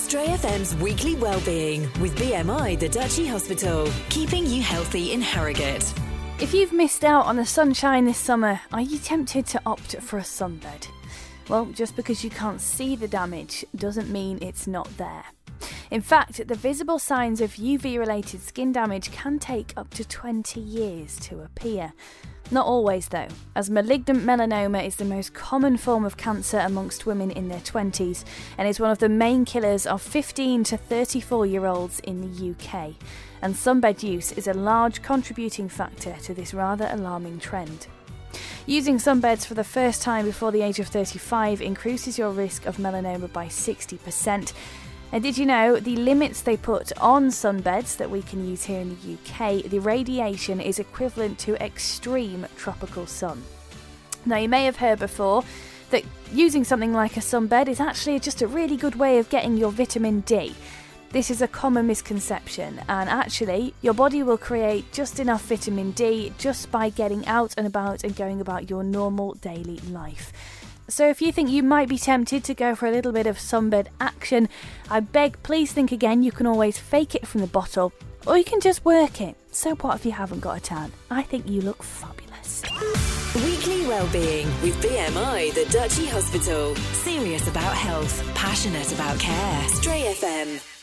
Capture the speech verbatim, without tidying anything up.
Stray F M's Weekly Wellbeing with B M I The Duchy Hospital, keeping you healthy in Harrogate. If you've missed out on the sunshine this summer, are you tempted to opt for a sunbed? Well, just because you can't see the damage doesn't mean it's not there. In fact, the visible signs of U V-related skin damage can take up to twenty years to appear. Not always though, as malignant melanoma is the most common form of cancer amongst women in their twenties and is one of the main killers of fifteen to thirty-four year olds in the U K. And sunbed use is a large contributing factor to this rather alarming trend. Using sunbeds for the first time before the age of thirty-five increases your risk of melanoma by sixty percent. And did you know the limits they put on sunbeds that we can use here in the U K, the radiation is equivalent to extreme tropical sun. Now you may have heard before that using something like a sunbed is actually just a really good way of getting your vitamin D. This is a common misconception, and actually your body will create just enough vitamin D just by getting out and about and going about your normal daily life. So if you think you might be tempted to go for a little bit of sunbed action, I beg please think again. You can always fake it from the bottle, or you can just work it. So what if you haven't got a tan? I think you look fabulous. Weekly Wellbeing with B M I The Duchy Hospital. Serious about health, passionate about care. Stray F M.